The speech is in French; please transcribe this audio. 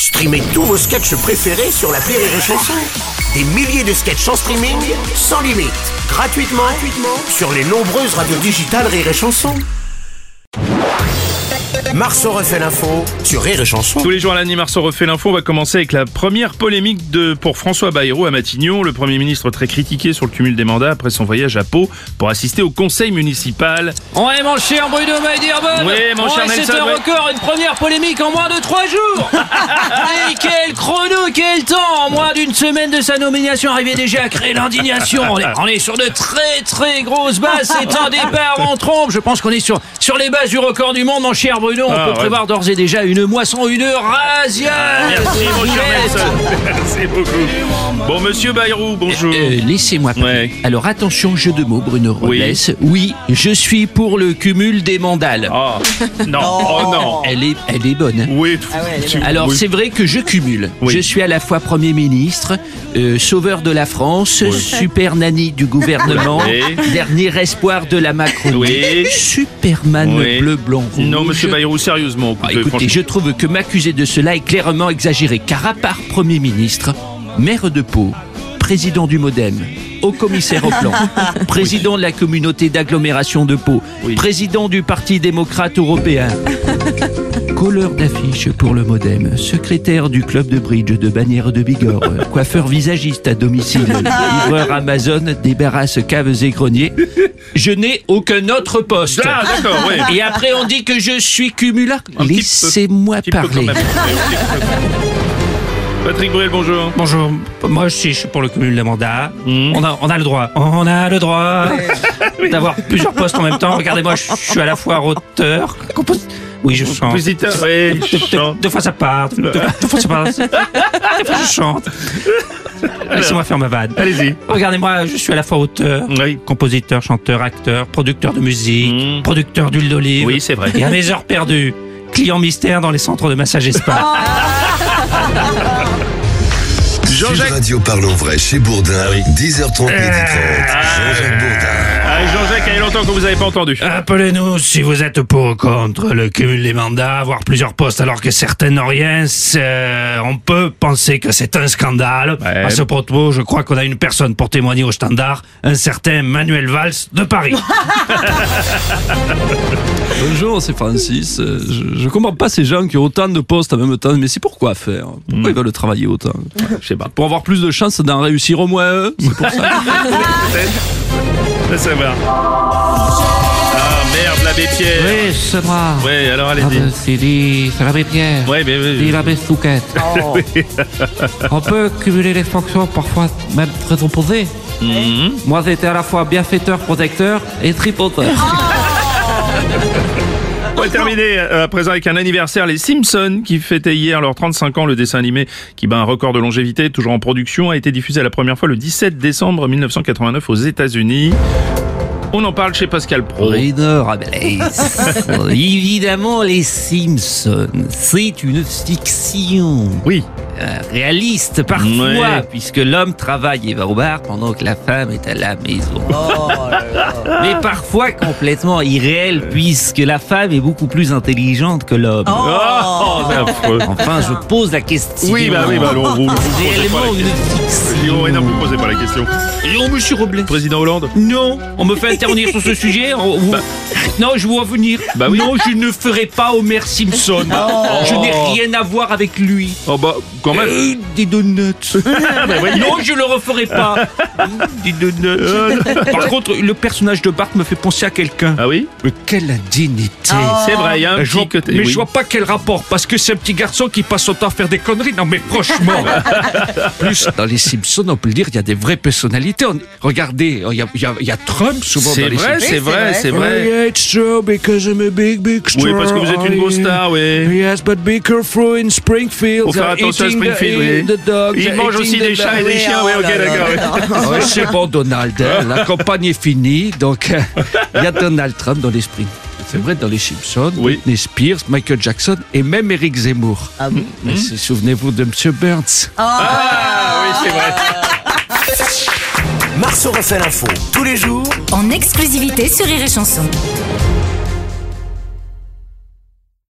Streamez tous vos sketchs préférés sur l'appli Rire et Chanson. Des milliers de sketchs en streaming, sans limite, gratuitement sur les nombreuses radios digitales Rire et Chanson. Marceau refait l'info sur Rire et Chanson. Tous les jours à l'année, Marceau refait l'info. On va commencer avec la première polémique pour François Bayrou à Matignon. Le Premier ministre très critiqué sur le cumul des mandats après son voyage à Pau pour assister au conseil municipal. Ouais, mon cher Bruno Maidirbonne. Oui, mon cher Nelson. C'est un record, une première polémique en moins de 3 jours. Et quel chrono, quel temps. En moins d'une semaine de sa nomination, arrivait déjà à créer l'indignation. On est sur de très très grosses bases. C'est un départ en trompe. Je pense qu'on est sur les bases du record du monde, mon cher Bruno. On peut prévoir d'ores et déjà une moisson, une razzia. Merci, mon cher Nelson. Merci beaucoup. Bon, monsieur Bayrou, bonjour. Laissez-moi parler. Ouais. Alors attention, jeu de mots, Bruno Robles. Oui, je suis pour le cumul des mandales. Oh, non, oh non. Elle est bonne. Hein. Oui. Alors oui. c'est vrai que je cumule. Oui. Je suis à la fois Premier ministre, sauveur de la France, super nanny du gouvernement, dernier espoir de la Macronie, Superman bleu, blanc, rouge. Non, monsieur Bayrou, sérieusement. Écoutez, je trouve que m'accuser de cela est clairement exagéré, car à part Premier ministre, maire de Pau, président du Modem, haut-commissaire au plan, président de la communauté d'agglomération de Pau, président du Parti démocrate européen, colleur d'affiches pour le Modem, secrétaire du club de bridge de Bagnères de Bigorre, coiffeur visagiste à domicile, livreur Amazon, débarrasse caves et greniers. Je n'ai aucun autre poste. Ah, d'accord, oui. Et après on dit que je suis cumulard. Laissez-moi parler. Patrick Bruel, bonjour. Bonjour, moi je suis pour le cumul des mandats. On a le droit. On a le droit d'avoir plusieurs postes en même temps. Regardez-moi, je suis à la fois auteur, oui, je chante. Compositeur, oui, je chante. Deux fois ça part, deux fois ça passe. Des fois je chante. Laissez-moi faire ma vanne. Allez-y. Regardez-moi, je suis à la fois auteur, compositeur, chanteur, acteur, producteur de musique, producteur d'huile d'olive. Oui, c'est vrai. Et à mes heures perdues, client mystère dans les centres de massage et spa. Jean-Jacques. Sud Radio Parlons Vrai chez Bourdin, 10h30, 12h30. Jean-Jacques Bourdin. Jean-Jacques, il y a longtemps que vous n'avez pas entendu. Appelez-nous si vous êtes pour ou contre le cumul des mandats, avoir plusieurs postes alors que certains n'ont rien. On peut penser que c'est un scandale. À ce propos, je crois qu'on a une personne pour témoigner au standard, un certain Manuel Valls de Paris. Bonjour, c'est Francis. Je comprends pas ces gens qui ont autant de postes en même temps, mais c'est pourquoi faire? Pourquoi ils veulent travailler autant? Je sais pas. Pour avoir plus de chances d'en réussir au moins un, c'est pour ça. Ça, ça va. Ah merde, l'abbé Pierre. Oui, c'est moi. Oui, alors allez-y. C'est l'abbé Pierre. Oui, mais Dit l'abbé Souquette. On peut cumuler les fonctions, parfois même très opposées. Moi, j'étais à la fois bienfaiteur, protecteur et tripoteur. On va terminer à présent avec un anniversaire, les Simpsons, qui fêtaient hier leurs 35 ans. Le dessin animé qui bat un record de longévité, toujours en production, a été diffusé la première fois le 17 décembre 1989 aux États-Unis. On en parle chez Pascal Praud. Bruno Robles. Évidemment, les Simpsons, c'est une fiction. Oui. Réaliste parfois, puisque l'homme travaille et va au bar pendant que la femme est à la maison. Mais parfois complètement irréel, puisque la femme est beaucoup plus intelligente que l'homme. C'est affreux. Enfin, je pose la question. Oui, bah, vous C'est réellement une fiction. Non, vous posez pas la question. Non, monsieur Robles. Président Hollande. Non, on me fait intervenir sur ce sujet. Non, je vois venir. Bah oui. Non, je ne ferai pas Homer Simpson. Je n'ai rien à voir avec lui. Oh bah, quand même. Des donuts. Non, je le referai pas. Des donuts. Par contre, le personnage de Bart me fait penser à quelqu'un. Ah oui? Mais quelle indignité. C'est vrai, il y a un petit côté. Mais je vois pas quel rapport, parce que c'est un petit garçon qui passe son temps à faire des conneries. Non mais franchement. Plus, dans les Simpsons, on peut le dire, il y a des vraies personnalités. Regardez, il y a Trump souvent dans les Simpsons. C'est vrai. Yeah, it's true, because I'm a big star. Oui, parce que vous êtes une grosse star, oui. Yes, but be careful in Springfield. Faut faire attention à Springfield, oui. Il mange aussi des chats et des chiens, oui, ok, d'accord. Ouais, c'est bon, Donald. La campagne est finie, donc il y a Donald Trump dans l'esprit. C'est vrai, dans les Simpsons, Britney Spears, Michael Jackson et même Eric Zemmour. Mais souvenez-vous de M. Burns. Oui, c'est vrai. Marceau refait l'info tous les jours en exclusivité sur Rire et Chanson.